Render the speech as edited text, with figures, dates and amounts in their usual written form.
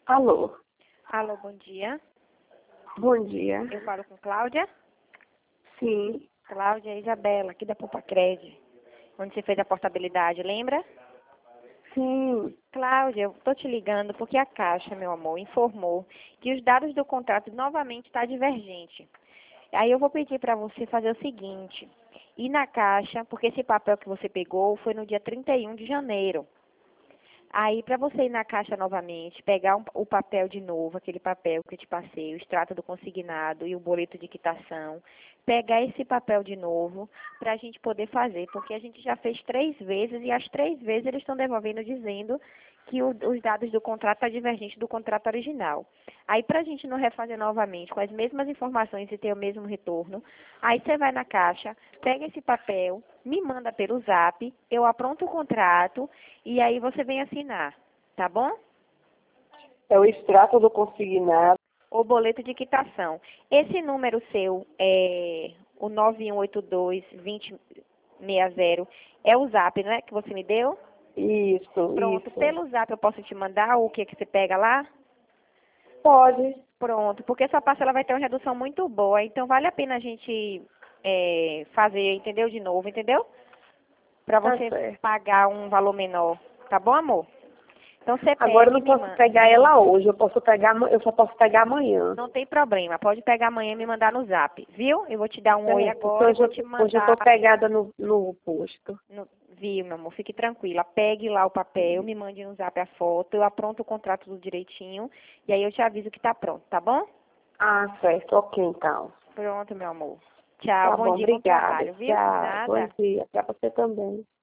Alô, Alô, bom dia. bom dia. Eu falo com Cláudia. Sim, Cláudia é Isabela, aqui da Poupa-Cred, onde você fez a portabilidade, lembra? sim. Cláudia, eu tô te ligando porque a Caixa, meu amor, informou que os dados do contrato novamente estão divergente. Aí eu vou pedir para você fazer o seguinte, ir na Caixa, porque esse papel que você pegou foi no dia 31 de janeiro. Aí, para você ir na Caixa novamente, pegar o papel de novo, aquele papel que eu te passei, o extrato do consignado e o boleto de quitação, pegar esse papel de novo para a gente poder fazer, porque a gente já fez 3 vezes e as 3 vezes eles estão devolvendo dizendo que os dados do contrato estão divergentes do contrato original. Aí, para a gente não refazer novamente com as mesmas informações e ter o mesmo retorno, aí você vai na Caixa, pega esse papel, me manda pelo Zap, eu apronto o contrato e aí você vem assinar, tá bom? É o extrato do consignado. O boleto de quitação. Esse número seu, o 9182-2060, é o Zap, né, que você me deu? Isso, Pronto, isso. pelo Zap eu posso te mandar o que você pega lá? Pode. Pronto, porque sua parcela vai ter uma redução muito boa, então vale a pena a gente fazer, entendeu? De novo, entendeu? Para Tá você certo. pagar um valor menor, tá bom, amor? Então você Agora eu pega e não me posso manda. pegar ela hoje, eu só posso pegar amanhã. Não tem problema, pode pegar amanhã e me mandar no Zap, viu? Eu vou te dar um oi Certo, porque agora e vou te hoje eu mandar. tô pegada no posto. Viu, meu amor? Fique tranquila. Pegue lá o papel, me mande no Zap a foto, eu apronto o contrato tudo direitinho e aí eu te aviso que tá pronto, tá bom? Ah, certo, ok então. Pronto, meu amor. Tchau, Tá bom bom, dia, bom obrigada. trabalho, viu? Tchau, bom Nada. dia. Pra você também.